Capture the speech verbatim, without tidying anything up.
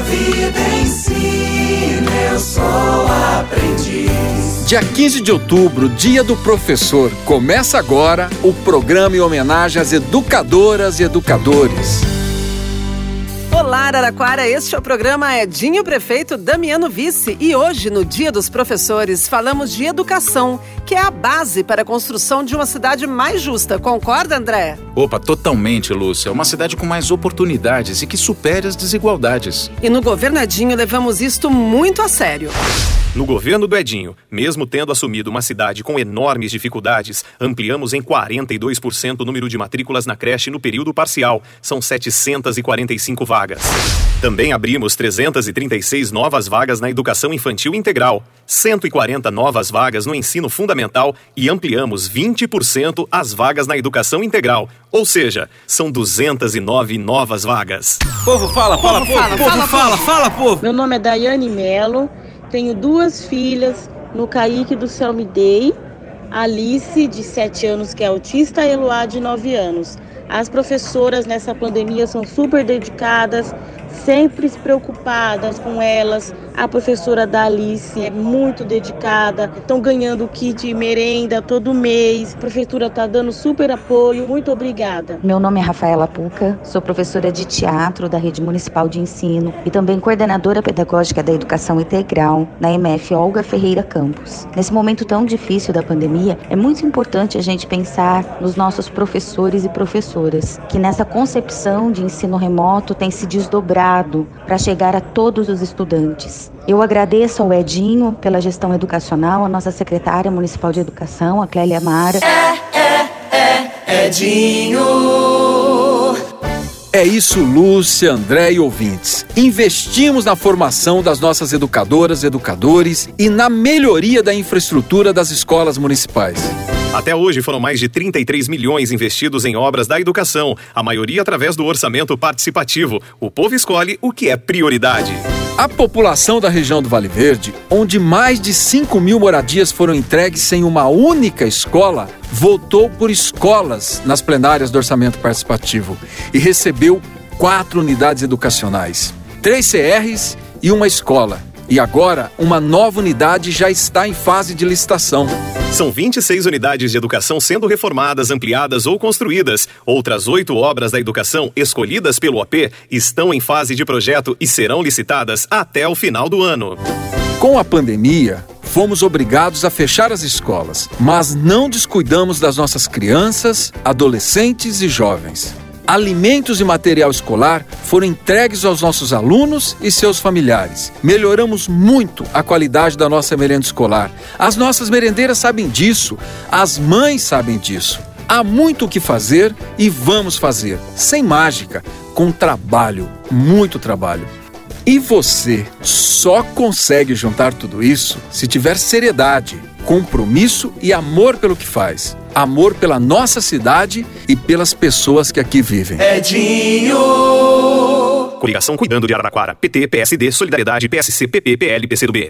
vida ensina, eu sou aprendiz. Dia quinze de outubro, Dia do Professor. Começa agora o programa em homenagem às educadoras e educadores. Olá, Araraquara, este é o programa Edinho Prefeito, Damiano Vice. E hoje, no Dia dos Professores, falamos de educação, que é a base para a construção de uma cidade mais justa. Concorda, André? Opa, totalmente, Lúcia. Uma cidade com mais oportunidades e que supere as desigualdades. E no governo Edinho levamos isto muito a sério. No governo do Edinho, mesmo tendo assumido uma cidade com enormes dificuldades, ampliamos em quarenta e dois por cento o número de matrículas na creche no período parcial. São setecentas e quarenta e cinco vagas. Também abrimos trezentas e trinta e seis novas vagas na educação infantil integral, cento e quarenta novas vagas no ensino fundamental e ampliamos vinte por cento as vagas na educação integral. Ou seja, são duzentas e nove novas vagas. Povo fala, fala, Povo povo, fala, povo fala, fala, fala, povo. Meu nome é Daiane Melo, tenho duas filhas, no Caíque do Céu Me Dei, Alice, de sete anos, que é autista, e Eloá, de nove anos. As professoras nessa pandemia são super dedicadas, sempre preocupadas com elas. A professora da Alice é muito dedicada, estão ganhando o kit merenda todo mês. A prefeitura está dando super apoio. Muito obrigada. Meu nome é Rafaela Puca, sou professora de teatro da Rede Municipal de Ensino e também coordenadora pedagógica da Educação Integral na M F Olga Ferreira Campos. Nesse momento tão difícil da pandemia, é muito importante a gente pensar nos nossos professores e professoras, que nessa concepção de ensino remoto tem se desdobrado para chegar a todos os estudantes. Eu agradeço ao Edinho pela gestão educacional, a nossa secretária municipal de educação, a Clélia Mara. É, é, é, Edinho. É isso, Lúcia, André e ouvintes. Investimos na formação das nossas educadoras e educadores e na melhoria da infraestrutura das escolas municipais. Até hoje foram mais de trinta e três milhões investidos em obras da educação, a maioria através do orçamento participativo. O povo escolhe o que é prioridade. A população da região do Vale Verde, onde mais de cinco mil moradias foram entregues sem uma única escola, votou por escolas nas plenárias do orçamento participativo e recebeu quatro unidades educacionais, três C Rs e uma escola. E agora, uma nova unidade já está em fase de licitação. São vinte e seis unidades de educação sendo reformadas, ampliadas ou construídas. Outras oito obras da educação escolhidas pelo O P estão em fase de projeto e serão licitadas até o final do ano. Com a pandemia, fomos obrigados a fechar as escolas, mas não descuidamos das nossas crianças, adolescentes e jovens. Alimentos e material escolar foram entregues aos nossos alunos e seus familiares. Melhoramos muito a qualidade da nossa merenda escolar. As nossas merendeiras sabem disso, as mães sabem disso. Há muito o que fazer e vamos fazer, sem mágica, com trabalho, muito trabalho. E você só consegue juntar tudo isso se tiver seriedade, compromisso e amor pelo que faz. Amor pela nossa cidade e pelas pessoas que aqui vivem. Edinho. Coligação Cuidando de Araraquara. P T, P S D, Solidariedade, P S C, P P, P L, P C do B.